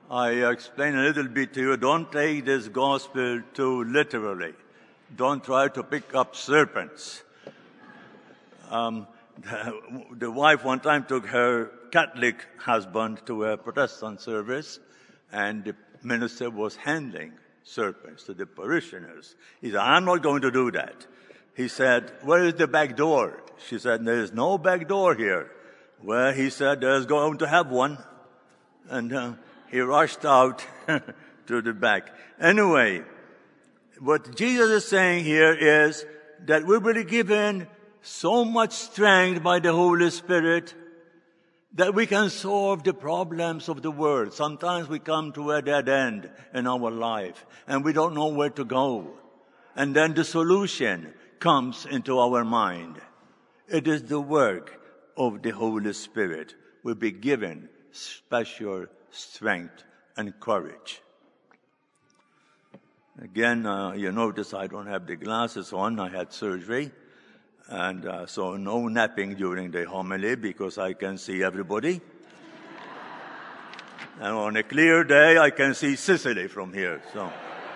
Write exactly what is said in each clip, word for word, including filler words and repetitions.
I explain a little bit to you. Don't take this gospel too literally. Don't try to pick up serpents. Um, the, the wife one time took her Catholic husband to a Protestant service, and the minister was handling serpents to the parishioners. He said, I'm not going to do that. He said, where is the back door? She said, there is no back door here. Well, he said, there's going to have one. And uh, he rushed out to the back. Anyway, what Jesus is saying here is that we will be given so much strength by the Holy Spirit that we can solve the problems of the world. Sometimes we come to a dead end in our life and we don't know where to go. And then the solution comes into our mind. It is the work of the Holy Spirit. We'll be given special strength and courage. Again, uh, you notice I don't have the glasses on. I had surgery. And uh, so no napping during the homily because I can see everybody. And on a clear day, I can see Sicily from here. So,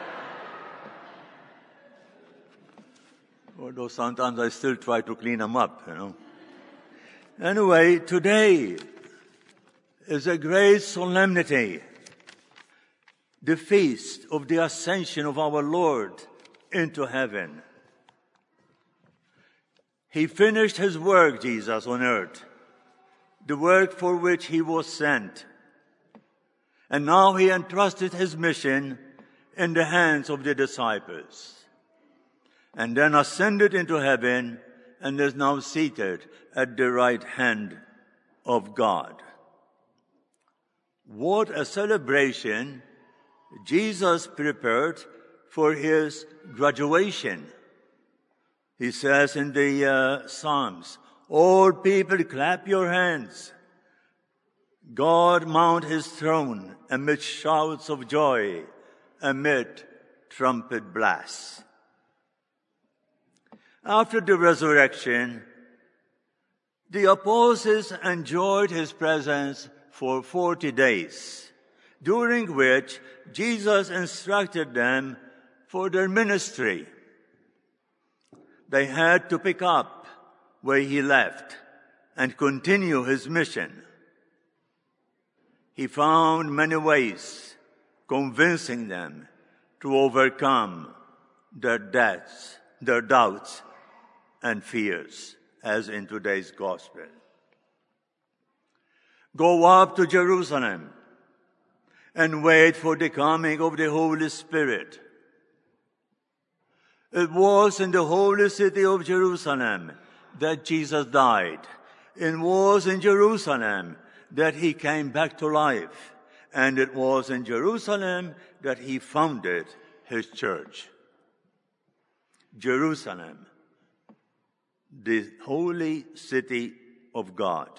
although sometimes I still try to clean them up, you know. Anyway, today is a great solemnity, the feast of the ascension of our Lord into heaven. He finished his work, Jesus, on earth, the work for which he was sent. And now he entrusted his mission in the hands of the disciples. And then ascended into heaven and is now seated at the right hand of God. What a celebration Jesus prepared for his graduation. He says in the uh, Psalms, all people clap your hands. God mount his throne amid shouts of joy, amid trumpet blasts. After the resurrection, the apostles enjoyed his presence for forty days, during which Jesus instructed them for their ministry. They had to pick up where he left and continue his mission. He found many ways convincing them to overcome their doubts, their doubts and fears, as in today's gospel. Go up to Jerusalem and wait for the coming of the Holy Spirit. It was in the holy city of Jerusalem that Jesus died. It was in Jerusalem that he came back to life. And it was in Jerusalem that he founded his church. Jerusalem, the holy city of God.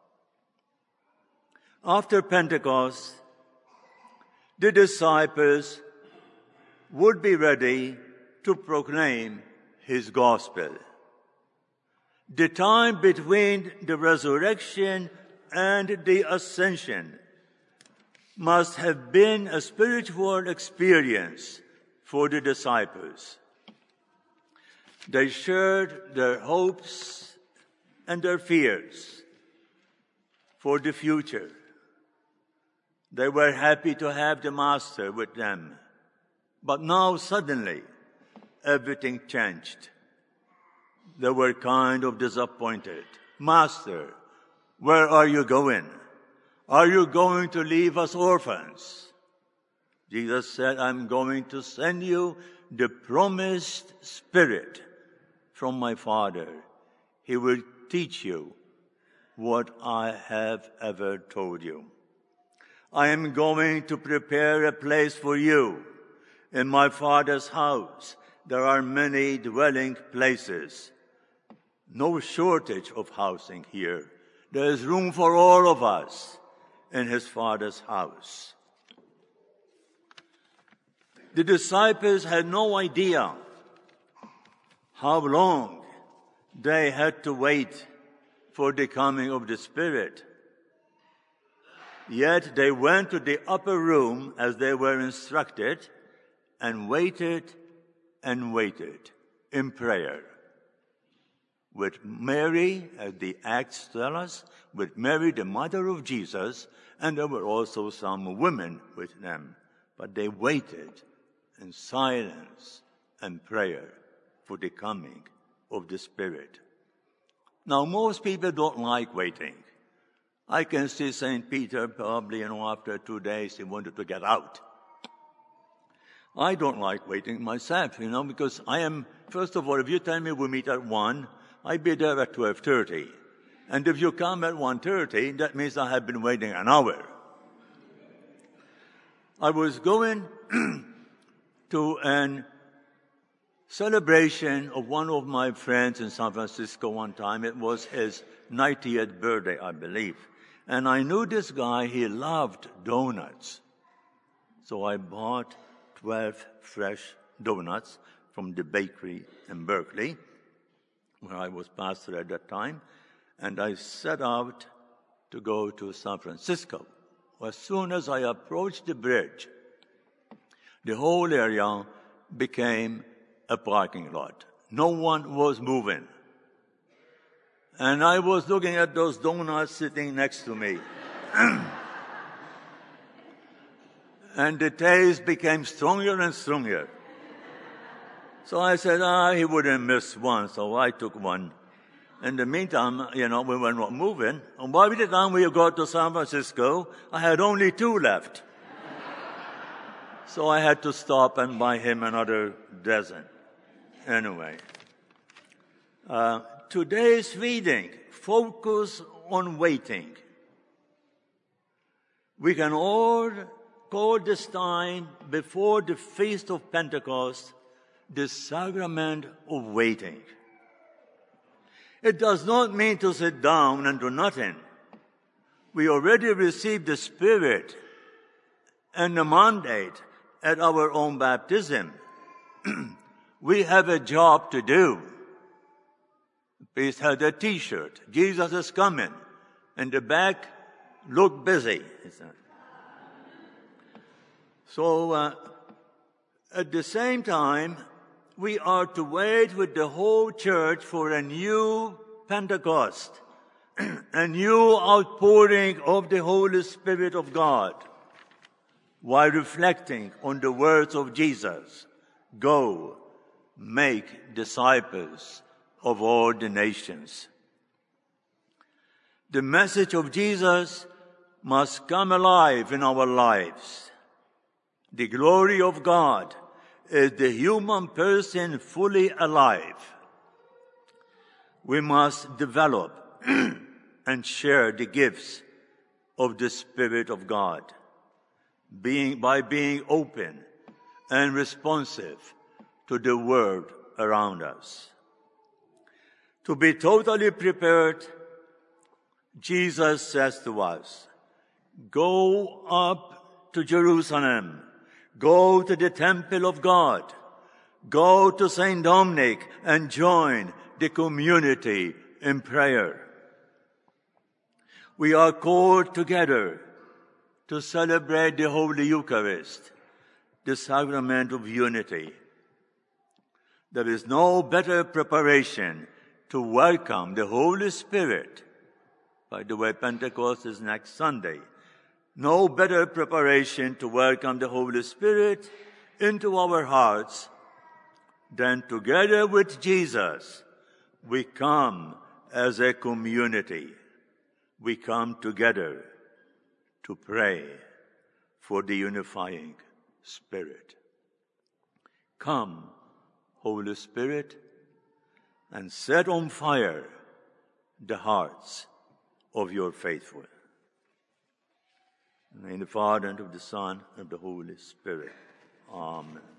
After Pentecost, the disciples would be ready to proclaim his gospel. The time between the resurrection and the ascension must have been a spiritual experience for the disciples. They shared their hopes and their fears for the future. They were happy to have the Master with them. But now suddenly, everything changed. They were kind of disappointed. Master, where are you going? Are you going to leave us orphans? Jesus said, I'm going to send you the promised Spirit from my Father. He will teach you what I have ever told you. I am going to prepare a place for you. In my Father's house, there are many dwelling places. No shortage of housing here. There is room for all of us in his Father's house. The disciples had no idea how long they had to wait for the coming of the Spirit. Yet they went to the upper room as they were instructed and waited and waited in prayer. With Mary, as the Acts tell us, with Mary, the mother of Jesus, and there were also some women with them. But they waited in silence and prayer for the coming of the Spirit. Now, most people don't like waiting. I can see Saint Peter probably, you know, after two days he wanted to get out. I don't like waiting myself, you know, because I am, first of all, if you tell me we meet at one, I'll be there at twelve thirty. And if you come at one thirty, that means I have been waiting an hour. I was going to an celebration of one of my friends in San Francisco one time. It was his ninetieth birthday, I believe. And I knew this guy, he loved donuts. So I bought twelve fresh donuts from the bakery in Berkeley, where I was pastor at that time. And I set out to go to San Francisco. As soon as I approached the bridge, the whole area became a parking lot. No one was moving. And I was looking at those donuts sitting next to me. And the taste became stronger and stronger. So I said, ah, he wouldn't miss one, so I took one. In the meantime, you know, we were not moving. And by the time we got to San Francisco, I had only two left. So I had to stop and buy him another dozen. Anyway, uh, today's reading focus on waiting. We can all call this time before the Feast of Pentecost the sacrament of waiting. It does not mean to sit down and do nothing. We already received the Spirit and the mandate at our own baptism. We have a job to do. The priest had a T-shirt. Jesus is coming. And the back looked busy. So uh, at the same time, we are to wait with the whole church for a new Pentecost, a new outpouring of the Holy Spirit of God, while reflecting on the words of Jesus, go, make disciples of all the nations. The message of Jesus must come alive in our lives. The glory of God is the human person fully alive. We must develop and share the gifts of the Spirit of God being, by being open and responsive to the world around us. To be totally prepared, Jesus says to us, go up to Jerusalem. Go to the temple of God. Go to Saint Dominic and join the community in prayer. We are called together to celebrate the Holy Eucharist, the sacrament of unity. There is no better preparation to welcome the Holy Spirit. By the way, Pentecost is next Sunday. No better preparation to welcome the Holy Spirit into our hearts than together with Jesus we come as a community. We come together to pray for the unifying Spirit. Come, Holy Spirit, and set on fire the hearts of your faithful. In the name of the Father, and of the Son, and of the Holy Spirit. Amen.